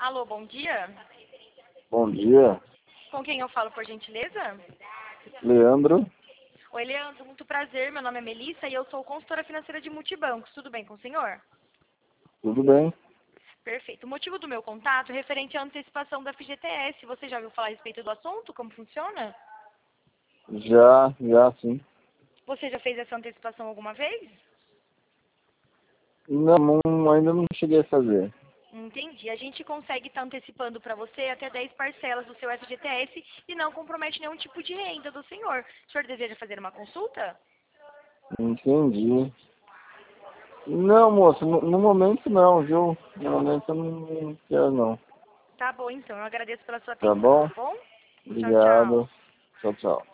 Alô, bom dia. Bom dia, Com quem eu falo, por gentileza? Leandro. Oi, Leandro, muito prazer. Meu nome é Melissa e eu sou consultora financeira de Multibancos. Tudo bem com o senhor? Tudo bem? Perfeito. O motivo do meu contato é referente à antecipação da FGTS. Você já ouviu falar a respeito do assunto? Como funciona? Já sim. Você já fez essa antecipação alguma vez? Ainda não cheguei a fazer. Entendi. A gente consegue estar antecipando para você até 10 parcelas do seu FGTS e não compromete nenhum tipo de renda do senhor. O senhor deseja fazer uma consulta? Entendi. Não, moço, no momento não, viu? No momento eu não quero não. Tá bom, então. Eu agradeço pela sua Tá atenção, bom? tá bom? Tchau, tchau. Obrigado. Tchau, tchau.